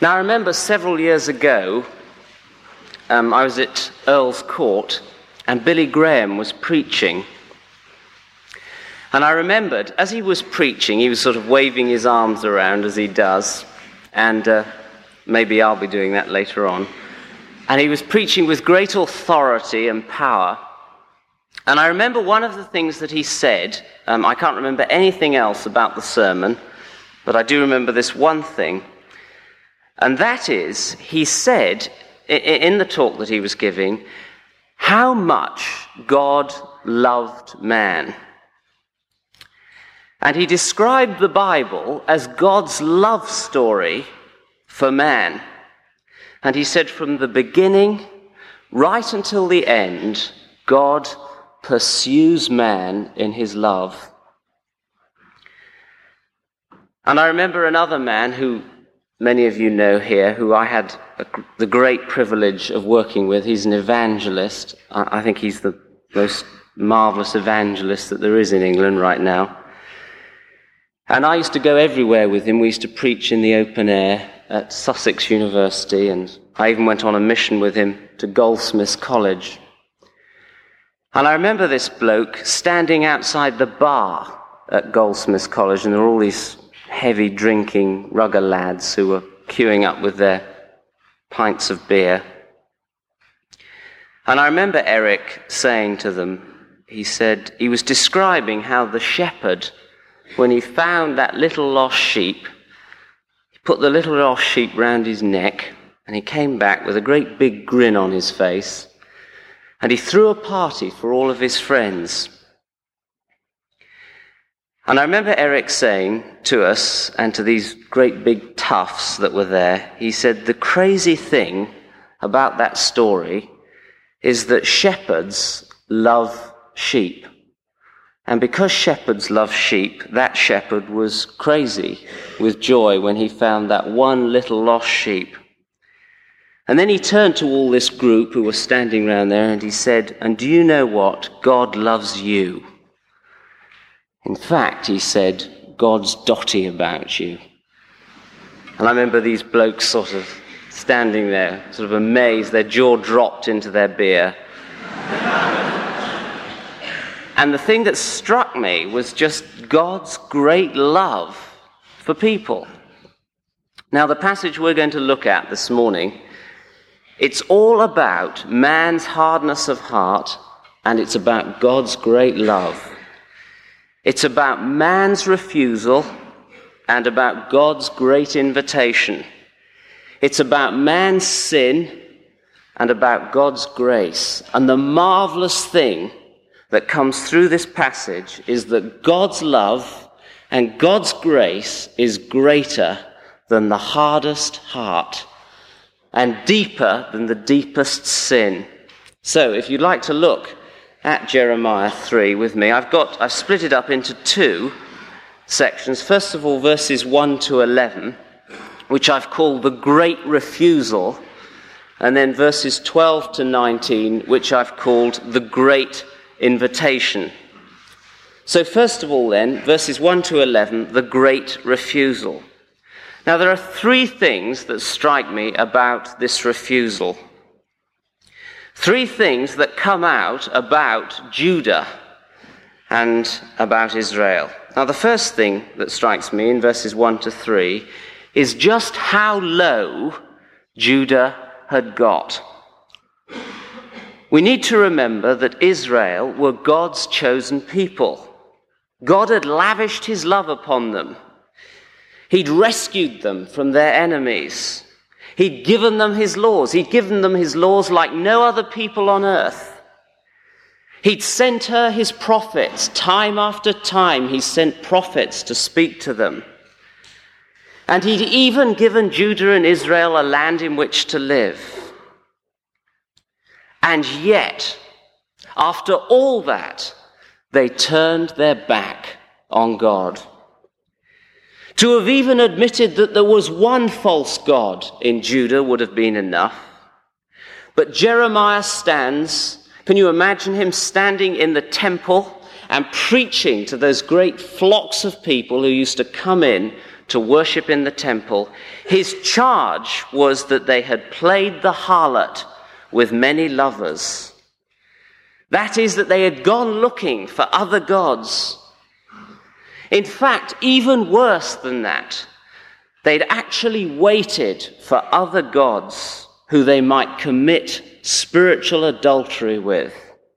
Now, I remember several years ago, I was at Earl's Court, and Billy Graham was preaching. And I remembered, as he was preaching, he was sort of waving his arms around as he does, and maybe I'll be doing that later on. And he was preaching with great authority and power. And I remember one of the things that he said, I can't remember anything else about the sermon, but I do remember this one thing. And that is, he said, in the talk that he was giving, how much God loved man. And he described the Bible as God's love story for man. And he said from the beginning right until the end, God pursues man in his love. And I remember another man who many of you know here, who I had the great privilege of working with. He's an evangelist. I think he's the most marvelous evangelist that there is in England right now. And I used to go everywhere with him. We used to preach in the open air at Sussex University, and I even went on a mission with him to Goldsmiths College. And I remember this bloke standing outside the bar at Goldsmiths College, and there were all these heavy drinking rugger lads who were queuing up with their pints of beer. And I remember Eric saying to them, he said, he was describing how the shepherd, when he found that little lost sheep, he put the little lost sheep round his neck, and he came back with a great big grin on his face, and he threw a party for all of his friends. And I remember Eric saying to us, and to these great big toughs that were there, he said, the crazy thing about that story is that shepherds love sheep. And because shepherds love sheep, that shepherd was crazy with joy when he found that one little lost sheep. And then he turned to all this group who were standing around there and he said, and do you know what? God loves you. In fact, he said, God's dotty about you. And I remember these blokes sort of standing there, sort of amazed, their jaw dropped into their beer. And the thing that struck me was just God's great love for people. Now, the passage we're going to look at this morning, it's all about man's hardness of heart, and it's about God's great love. It's about man's refusal and about God's great invitation. It's about man's sin and about God's grace. And the marvelous thing that comes through this passage is that God's love and God's grace is greater than the hardest heart and deeper than the deepest sin. So if you'd like to look at Jeremiah 3 with me, I've split it up into two sections. First of all, verses 1 to 11, which I've called the Great Refusal, and then verses 12 to 19, which I've called the Great Invitation. So first of all then, verses 1 to 11, the Great Refusal. Now there are three things that strike me about this refusal. Three things that come out about Judah and about Israel. Now, the first thing that strikes me in verses 1 to 3 is just how low Judah had got. We need to remember that Israel were God's chosen people. God had lavished his love upon them. He'd rescued them from their enemies. He'd given them his laws. He'd given them his laws like no other people on earth. He'd sent her his prophets. Time after time, he sent prophets to speak to them. And he'd even given Judah and Israel a land in which to live. And yet, after all that, they turned their back on God. To have even admitted that there was one false god in Judah would have been enough. But Jeremiah stands, can you imagine him standing in the temple and preaching to those great flocks of people who used to come in to worship in the temple, his charge was that they had played the harlot with many lovers. That is, that they had gone looking for other gods. In fact, even worse than that, they'd actually waited for other gods who they might commit spiritual adultery with.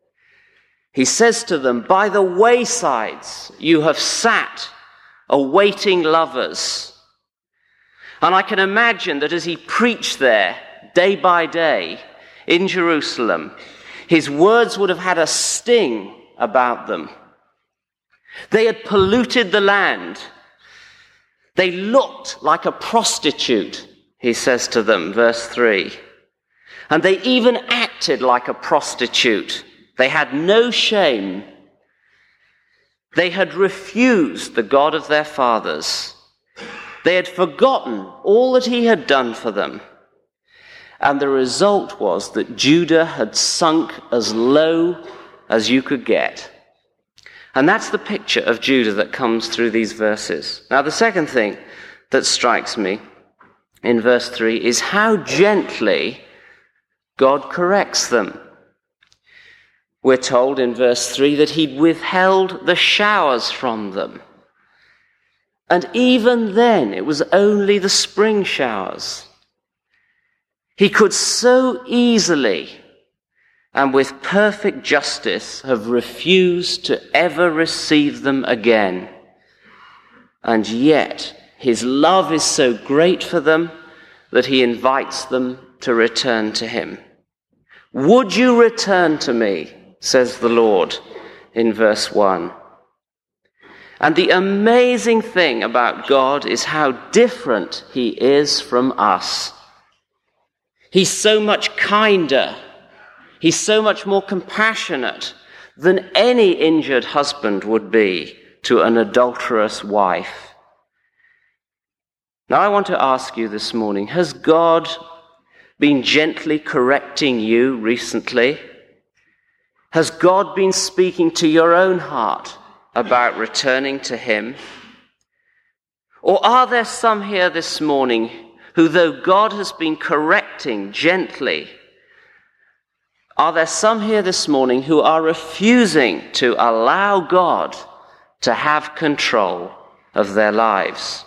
He says to them, by the waysides you have sat awaiting lovers. And I can imagine that as he preached there day by day in Jerusalem, his words would have had a sting about them. They had polluted the land. They looked like a prostitute, he says to them, verse 3. And they even acted like a prostitute. They had no shame. They had refused the God of their fathers. They had forgotten all that he had done for them. And the result was that Judah had sunk as low as you could get. And that's the picture of Judah that comes through these verses. Now, the second thing that strikes me in verse 3 is how gently God corrects them. We're told in verse 3 that he'd withheld the showers from them. And even then, it was only the spring showers. He could so easily and with perfect justice have refused to ever receive them again. And yet, his love is so great for them that he invites them to return to him. Would you return to me, says the Lord in verse 1. And the amazing thing about God is how different he is from us. He's so much kinder. He's so much more compassionate than any injured husband would be to an adulterous wife. Now I want to ask you this morning, has God been gently correcting you recently? Has God been speaking to your own heart about returning to him? Or are there some here this morning who, though God has been correcting gently, are there some here this morning who are refusing to allow God to have control of their lives?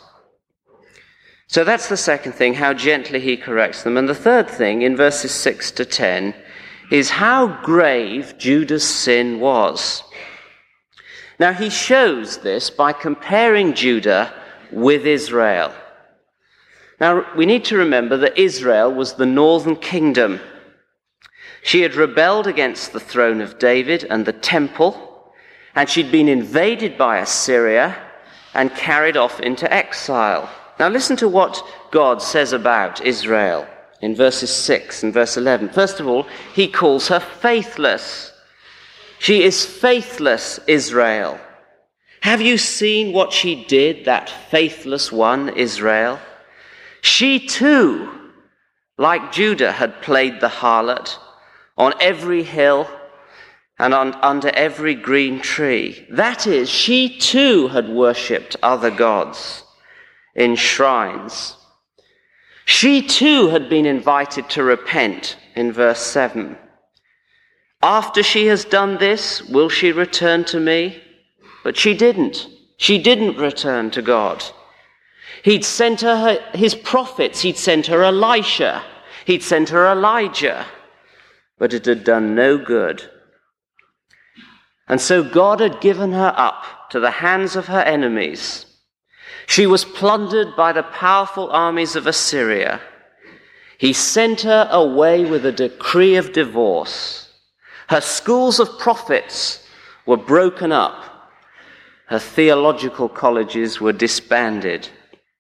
So that's the second thing, how gently he corrects them. And the third thing, in verses 6 to 10, is how grave Judah's sin was. Now, he shows this by comparing Judah with Israel. Now, we need to remember that Israel was the northern kingdom. She had rebelled against the throne of David and the temple, and she'd been invaded by Assyria and carried off into exile. Now, listen to what God says about Israel in verses 6 and verse 11. First of all, he calls her faithless. She is faithless, Israel. Have you seen what she did, that faithless one, Israel? She too, like Judah, had played the harlot on every hill and under every green tree. That is, she too had worshipped other gods in shrines. She too had been invited to repent in verse 7. After she has done this, will she return to me? But she didn't. She didn't return to God. He'd sent her his prophets. He'd sent her Elisha. He'd sent her Elijah. But it had done no good. And so God had given her up to the hands of her enemies. She was plundered by the powerful armies of Assyria. He sent her away with a decree of divorce. Her schools of prophets were broken up. Her theological colleges were disbanded.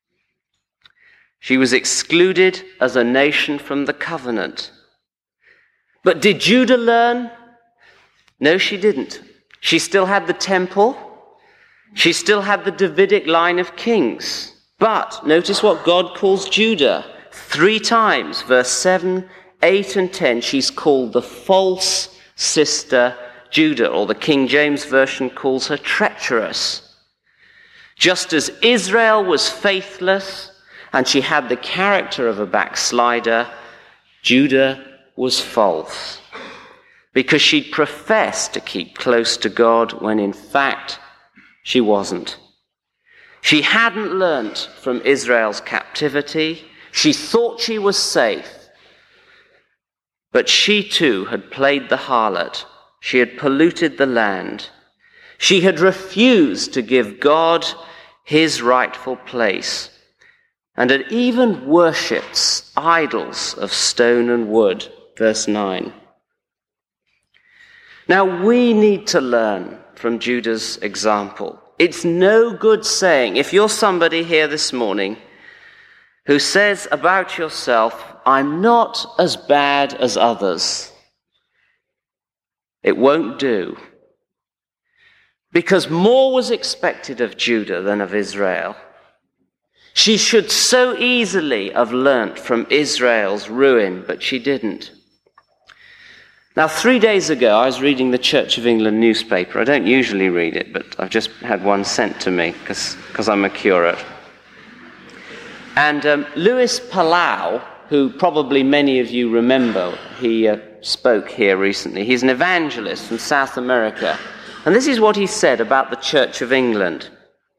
She was excluded as a nation from the covenant. But did Judah learn? No, she didn't. She still had the temple. She still had the Davidic line of kings. But notice what God calls Judah. 3 times, verse 7, 8, and 10, she's called the false sister Judah, or the King James Version calls her treacherous. Just as Israel was faithless and she had the character of a backslider, Judah was false, because she'd professed to keep close to God when in fact she wasn't. She hadn't learnt from Israel's captivity. She thought she was safe. But she too had played the harlot. She had polluted the land. She had refused to give God his rightful place, and had even worshipped idols of stone and wood. Verse 9. Now we need to learn from Judah's example. It's no good saying, if you're somebody here this morning who says about yourself, I'm not as bad as others, it won't do. Because more was expected of Judah than of Israel. She should so easily have learnt from Israel's ruin, but she didn't. Now, 3 days ago, I was reading the Church of England newspaper. I don't usually read it, but I've just had one sent to me because I'm a curate. And Luis Palau, who probably many of you remember, he spoke here recently. He's an evangelist from South America. And this is what he said about the Church of England.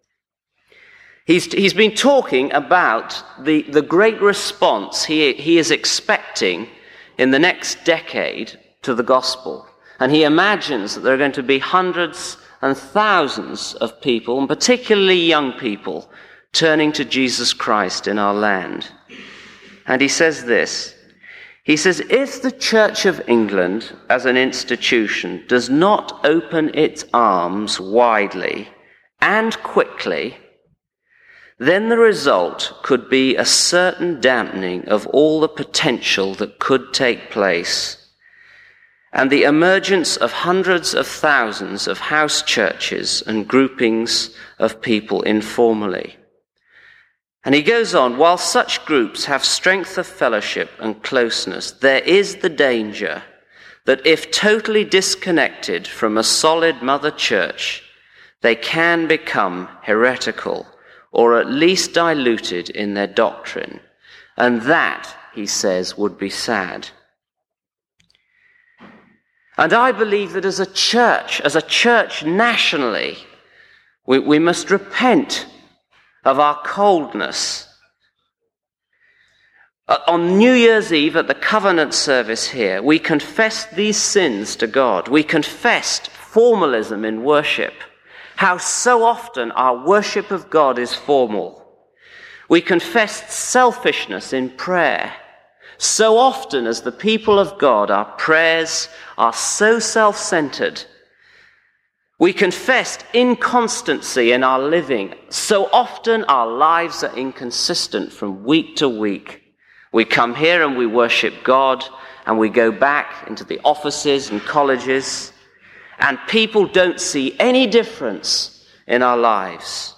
He's been talking about the great response he is expecting in the next decade to the gospel. And he imagines that there are going to be hundreds and thousands of people, and particularly young people, turning to Jesus Christ in our land. And he says this. He says, if the Church of England as an institution does not open its arms widely and quickly, then the result could be a certain dampening of all the potential that could take place, and the emergence of hundreds of thousands of house churches and groupings of people informally. And he goes on, while such groups have strength of fellowship and closeness, there is the danger that if totally disconnected from a solid mother church, they can become heretical or at least diluted in their doctrine. And that, he says, would be sad. And I believe that as a church nationally, we must repent of our coldness. On New Year's Eve at the covenant service here, we confessed these sins to God. We confessed formalism in worship, how so often our worship of God is formal. We confessed selfishness in prayer. So often as the people of God, our prayers are so self-centered. We confessed inconstancy in our living. So often our lives are inconsistent from week to week. We come here and we worship God, and we go back into the offices and colleges, and people don't see any difference in our lives.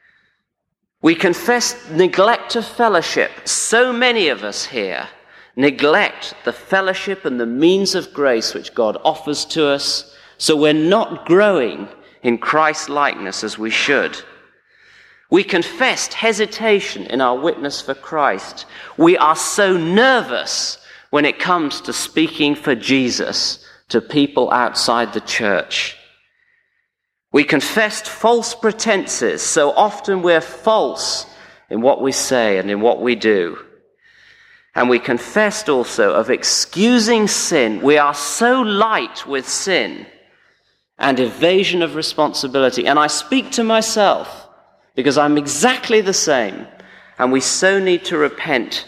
We confess neglect of fellowship. So many of us here neglect the fellowship and the means of grace which God offers to us, so we're not growing in Christ-likeness as we should. We confessed hesitation in our witness for Christ. We are so nervous when it comes to speaking for Jesus to people outside the church. We confessed false pretenses. So often we're false in what we say and in what we do. And we confessed also of excusing sin. We are so light with sin and evasion of responsibility. And I speak to myself because I'm exactly the same. And we so need to repent.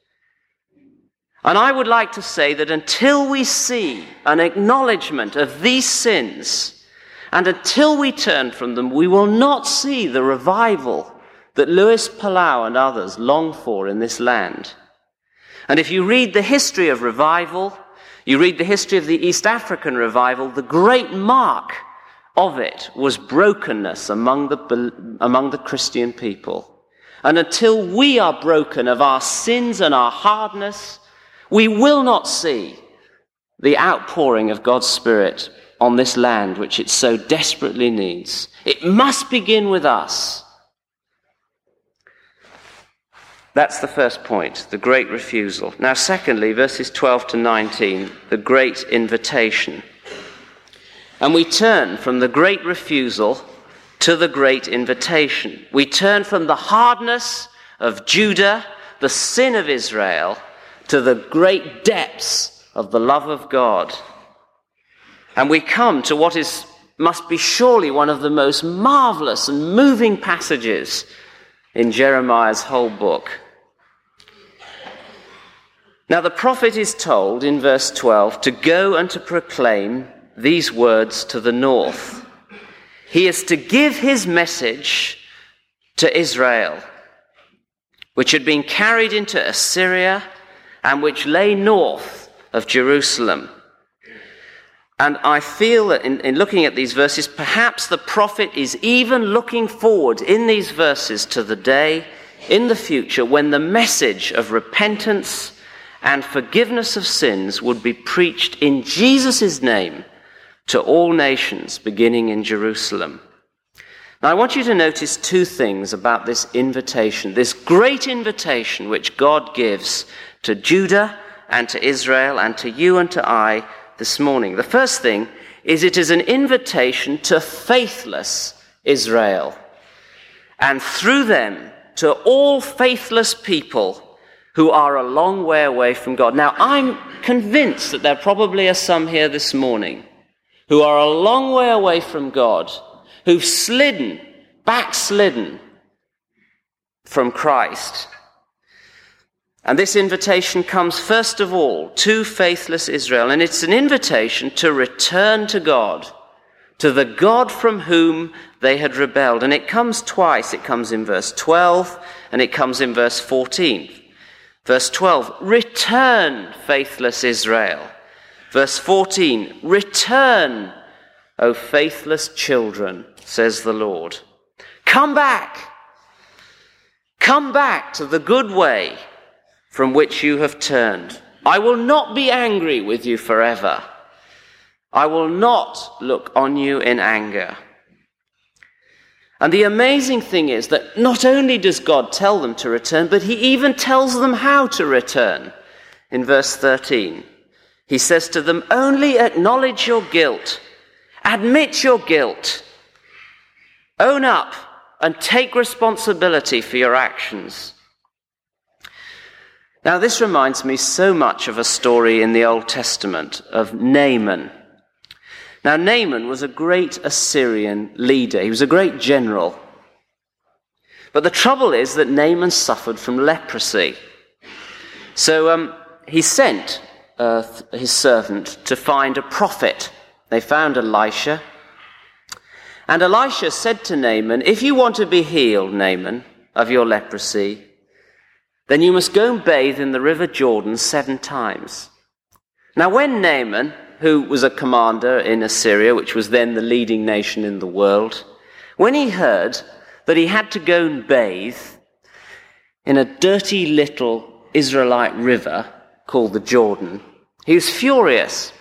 And I would like to say that until we see an acknowledgement of these sins, and until we turn from them, we will not see the revival that Luis Palau and others long for in this land. And if you read the history of revival, you read the history of the East African revival, the great mark of it was brokenness among the Christian people. And until we are broken of our sins and our hardness, we will not see the outpouring of God's Spirit on this land, which it so desperately needs. It must begin with us, That's the first point, the great refusal. Now, secondly, verses 12 to 19, the great invitation. And we turn from the great refusal to the great invitation. We turn from the hardness of Judah, the sin of Israel, to the great depths of the love of God. And we come to what must be surely one of the most marvelous and moving passages in Jeremiah's whole book. Now the prophet is told in verse 12 to go and to proclaim these words to the north. He is to give his message to Israel, which had been carried into Assyria and which lay north of Jerusalem. And I feel that in looking at these verses, perhaps the prophet is even looking forward in these verses to the day in the future when the message of repentance and forgiveness of sins would be preached in Jesus' name to all nations, beginning in Jerusalem. Now, I want you to notice two things about this invitation, this great invitation which God gives to Judah and to Israel and to you and to I this morning. The first thing is it is an invitation to faithless Israel, and through them to all faithless people who are a long way away from God. Now, I'm convinced that there probably are some here this morning who are a long way away from God, who've backslidden from Christ. And this invitation comes first of all to faithless Israel, and it's an invitation to return to God, to the God from whom they had rebelled. And it comes twice. It comes in verse 12 and it comes in verse 14. Verse 12, return, faithless Israel. Verse 14, return, O faithless children, says the Lord. Come back to the good way from which you have turned. I will not be angry with you forever. I will not look on you in anger. And the amazing thing is that not only does God tell them to return, but he even tells them how to return. In verse 13, he says to them, only acknowledge your guilt, admit your guilt, own up and take responsibility for your actions. Now, this reminds me so much of a story in the Old Testament of Naaman. Now, Naaman was a great Assyrian leader. He was a great general. But the trouble is that Naaman suffered from leprosy. So he sent his servant to find a prophet. They found Elisha. And Elisha said to Naaman, if you want to be healed, Naaman, of your leprosy, then you must go and bathe in the river Jordan 7 times. Now, when Naaman, who was a commander in Assyria, which was then the leading nation in the world, when he heard that he had to go and bathe in a dirty little Israelite river called the Jordan, he was furious.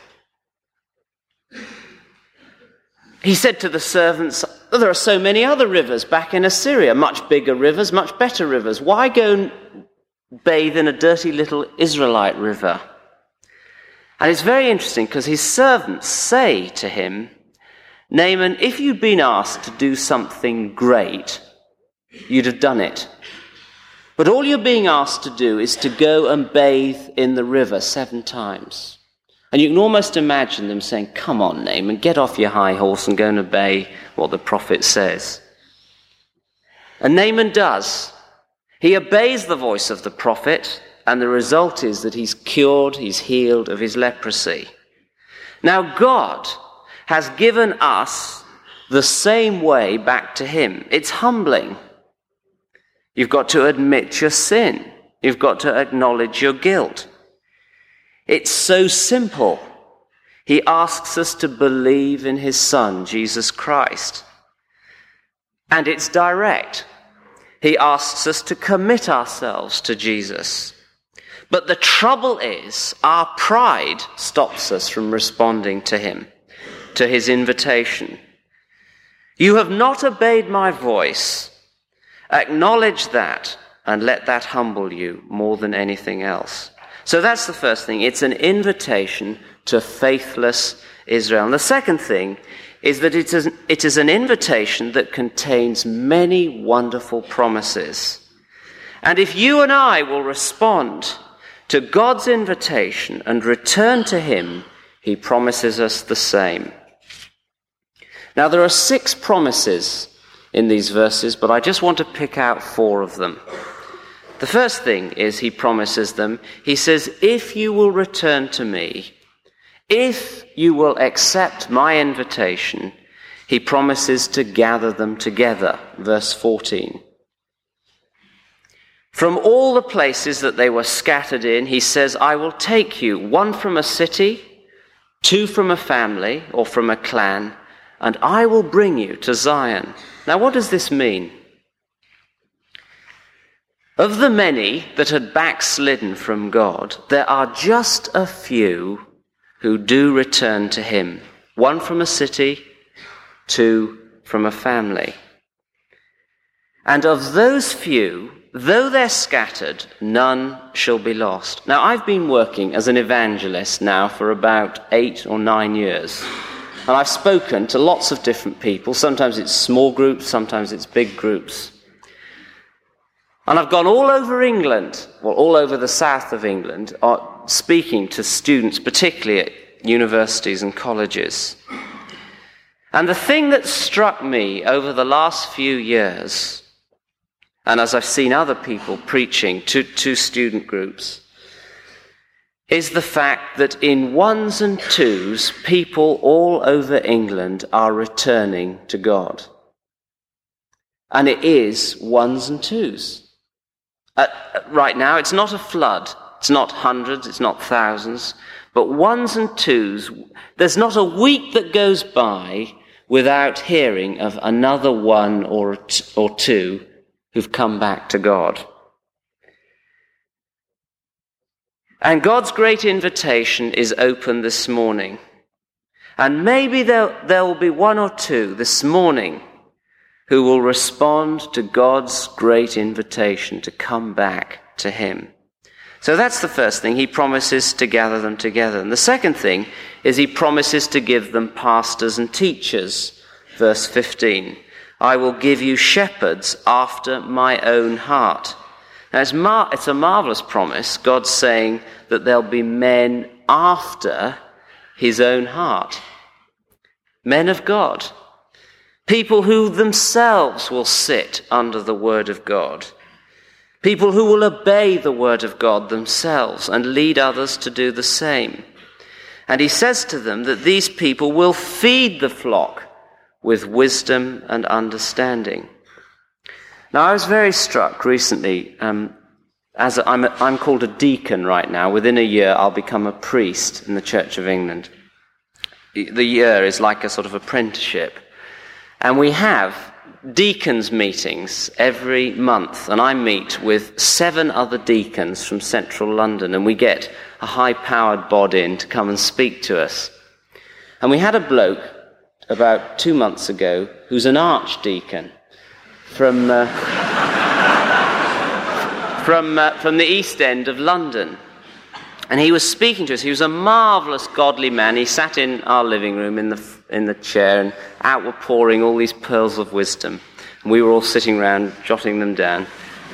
He said to the servants, there are so many other rivers back in Assyria, much bigger rivers, much better rivers. Why go and bathe in a dirty little Israelite river? And it's very interesting because his servants say to him, Naaman, if you'd been asked to do something great, you'd have done it. But all you're being asked to do is to go and bathe in the river 7 times. And you can almost imagine them saying, come on, Naaman, get off your high horse and go and obey what the prophet says. And Naaman does. He obeys the voice of the prophet, and the result is that he's cured, he's healed of his leprosy. Now, God has given us the same way back to him. It's humbling. You've got to admit your sin. You've got to acknowledge your guilt. It's so simple. He asks us to believe in his Son, Jesus Christ. And it's direct. He asks us to commit ourselves to Jesus. But the trouble is, our pride stops us from responding to him, to his invitation. You have not obeyed my voice. Acknowledge that and let that humble you more than anything else. So that's the first thing. It's an invitation to faithless Israel. And the second thing is that it is an invitation that contains many wonderful promises. And if you and I will respond to God's invitation and return to him, he promises us the same. Now, there are 6 promises in these verses, but I just want to pick out 4 of them. The first thing is he promises them. He says, if you will return to me, if you will accept my invitation, he promises to gather them together. Verse 14. From all the places that they were scattered in, he says, I will take you, 1 from a city, 2 from a family or from a clan, and I will bring you to Zion. Now, what does this mean? Of the many that had backslidden from God, there are just a few who do return to him. 1 from a city, 2 from a family. And of those few, though they're scattered, none shall be lost. Now, I've been working as an evangelist now for about 8 or 9 years. And I've spoken to lots of different people. Sometimes it's small groups, sometimes it's big groups. And I've gone all over England, well, all over the south of England, speaking to students, particularly at universities and colleges. And the thing that struck me over the last few years, and as I've seen other people preaching to student groups, is the fact that in 1s and 2s, people all over England are returning to God. And it is 1s and 2s. Right now, it's not a flood. It's not hundreds, it's not thousands. But 1s and 2s, there's not a week that goes by without hearing of another 1 or 2 who've come back to God. And God's great invitation is open this morning. And maybe there will be 1 or 2 this morning who will respond to God's great invitation to come back to him. So that's the first thing. He promises to gather them together. And the second thing is he promises to give them pastors and teachers. Verse 15, I will give you shepherds after my own heart. Now, it's a marvelous promise. God's saying that there'll be men after his own heart. Men of God. People who themselves will sit under the word of God. People who will obey the word of God themselves and lead others to do the same. And he says to them that these people will feed the flock with wisdom and understanding. Now, I was very struck recently, as I'm called a deacon right now. Within a year, I'll become a priest in the Church of England. The year is like a sort of apprenticeship. And we have deacons' meetings every month, and I meet with 7 other deacons from central London, and we get a high-powered bod in to come and speak to us. And we had a bloke about 2 months ago who's an archdeacon from the East End of London. And he was speaking to us. He was a marvellous, godly man. He sat in our living room in the chair, and out were pouring all these pearls of wisdom. And we were all sitting around, jotting them down.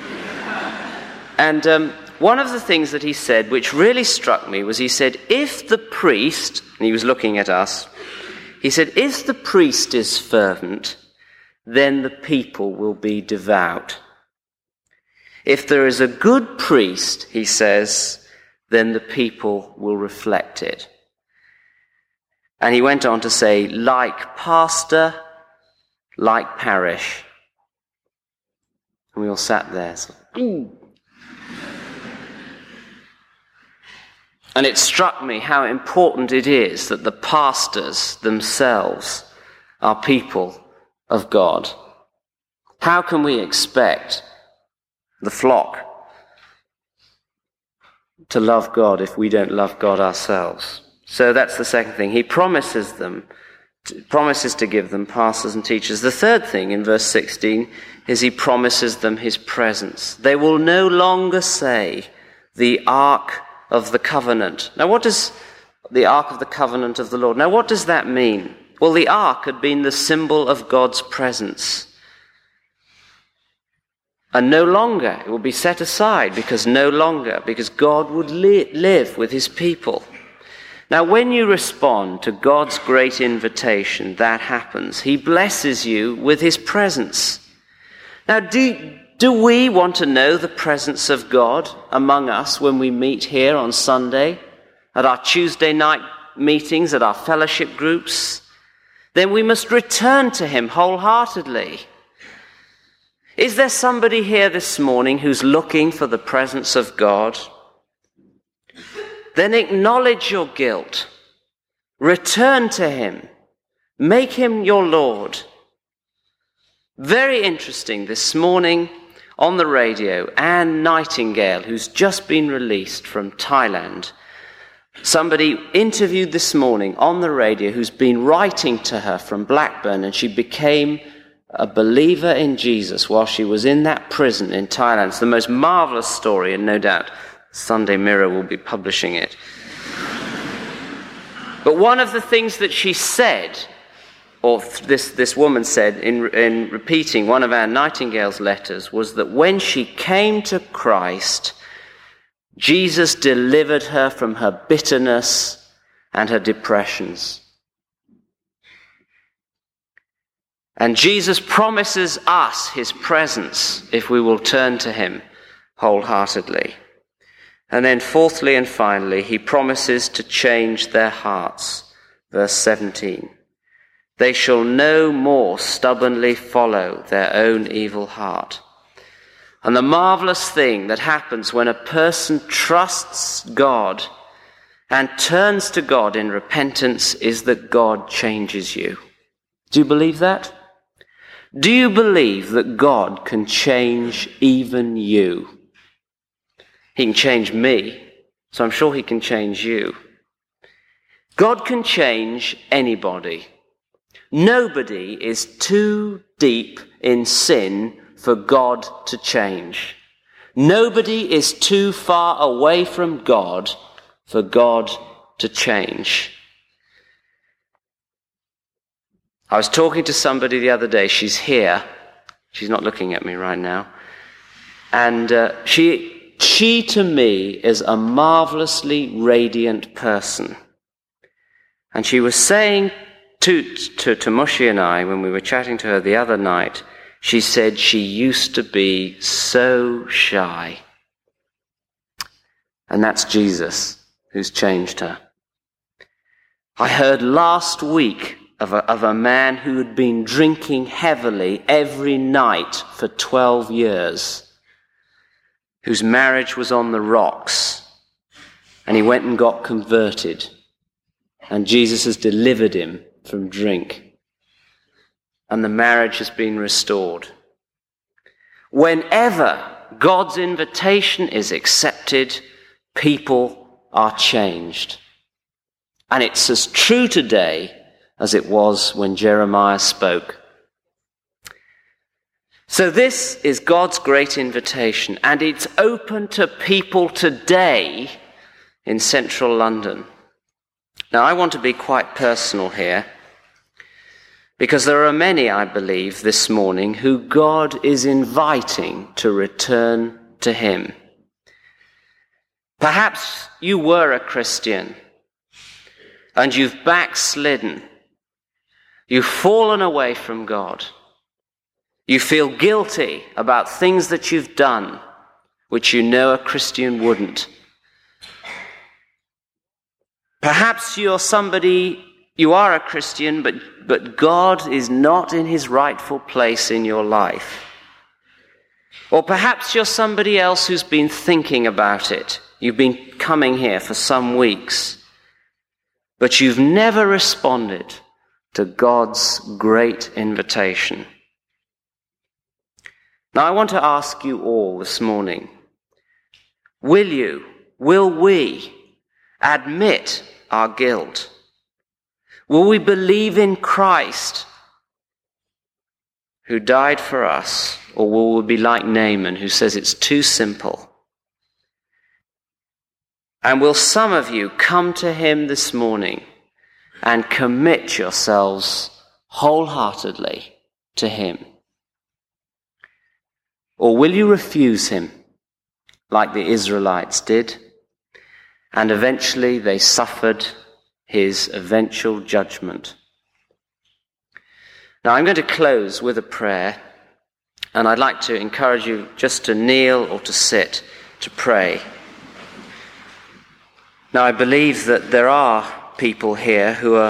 And one of the things that he said, which really struck me, was he said, if the priest, and he was looking at us, he said, if the priest is fervent, then the people will be devout. If there is a good priest, he says, then the people will reflect it. And he went on to say, like pastor, like parish. And we all sat there. So, And it struck me how important it is that the pastors themselves are people of God. How can we expect the flock to love God if we don't love God ourselves? So that's the second thing. He promises to give them pastors and teachers. The third thing in verse 16, is he promises them his presence. They will no longer say, the Ark of the Covenant. Now, what does the Ark of the Covenant of the Lord? Now, what does that mean? Well, the Ark had been the symbol of God's presence. And no longer, it will be set aside because God would live with his people. Now, when you respond to God's great invitation, that happens. He blesses you with his presence. Now, do we want to know the presence of God among us when we meet here on Sunday, at our Tuesday night meetings, at our fellowship groups? Then we must return to him wholeheartedly. Is there somebody here this morning who's looking for the presence of God? Then acknowledge your guilt. Return to him. Make him your Lord. Very interesting this morning on the radio, Anne Nightingale, who's just been released from Thailand. Somebody interviewed this morning on the radio who's been writing to her from Blackburn, and she became a believer in Jesus while she was in that prison in Thailand. It's the most marvelous story, and no doubt Sunday Mirror will be publishing it. But one of the things that she said, or this woman said in repeating one of Anne Nightingale's letters, was that when she came to Christ, Jesus delivered her from her bitterness and her depressions. And Jesus promises us his presence if we will turn to him wholeheartedly. And then fourthly and finally, he promises to change their hearts. Verse 17. They shall no more stubbornly follow their own evil heart. And the marvelous thing that happens when a person trusts God and turns to God in repentance is that God changes you. Do you believe that? Do you believe that God can change even you? He can change me, so I'm sure he can change you. God can change anybody. Nobody is too deep in sin for God to change. Nobody is too far away from God for God to change. I was talking to somebody the other day. She's here. She's not looking at me right now. And she to me is a marvelously radiant person. And she was saying to Mushi and I, when we were chatting to her the other night, she said she used to be so shy. And that's Jesus who's changed her. I heard last week of a man who had been drinking heavily every night for 12 years, whose marriage was on the rocks, and he went and got converted, and Jesus has delivered him from drink, and the marriage has been restored. Whenever God's invitation is accepted, people are changed. And it's as true today as it was when Jeremiah spoke. So this is God's great invitation, and it's open to people today in central London. Now, I want to be quite personal here, because there are many, I believe, this morning who God is inviting to return to him. Perhaps you were a Christian and you've backslidden. You've fallen away from God. You feel guilty about things that you've done, which you know a Christian wouldn't. Perhaps you are a Christian, but God is not in his rightful place in your life. Or perhaps you're somebody else who's been thinking about it. You've been coming here for some weeks, but you've never responded to God's great invitation. Now, I want to ask you all this morning, will we admit our guilt? Will we believe in Christ who died for us, or will we be like Naaman, who says it's too simple? And will some of you come to him this morning and commit yourselves wholeheartedly to him? Or will you refuse him like the Israelites did, and eventually they suffered his eventual judgment? Now I'm going to close with a prayer, and I'd like to encourage you just to kneel or to sit to pray. Now I believe that there are people here who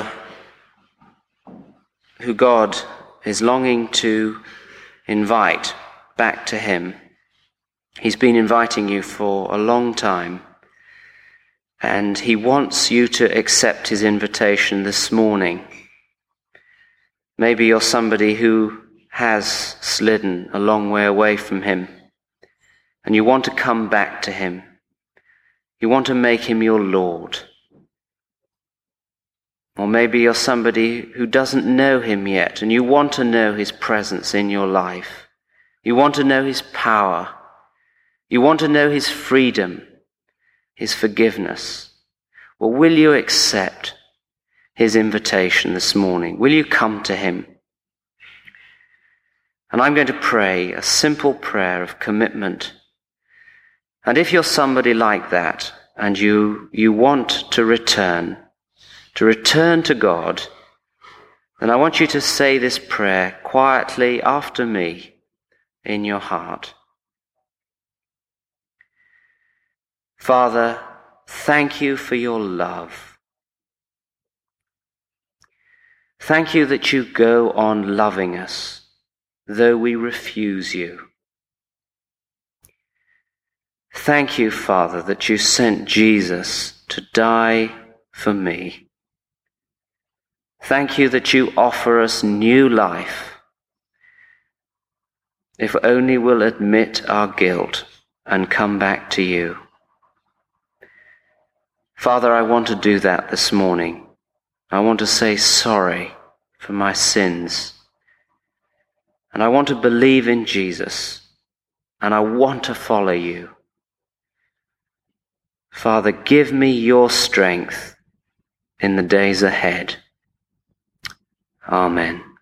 God is longing to invite back to him. He's been inviting you for a long time, and he wants you to accept his invitation this morning. Maybe you're somebody who has slidden a long way away from him, and you want to come back to him. You want to make him your Lord. Or maybe you're somebody who doesn't know him yet, and you want to know his presence in your life. You want to know his power. You want to know his freedom, his forgiveness. Well, will you accept his invitation this morning? Will you come to him? And I'm going to pray a simple prayer of commitment. And if you're somebody like that, and you want to return to God, then I want you to say this prayer quietly after me in your heart. Father, thank you for your love. Thank you that you go on loving us, though we refuse you. Thank you, Father, that you sent Jesus to die for me. Thank you that you offer us new life, if only we'll admit our guilt and come back to you. Father, I want to do that this morning. I want to say sorry for my sins. And I want to believe in Jesus. And I want to follow you. Father, give me your strength in the days ahead. Amen.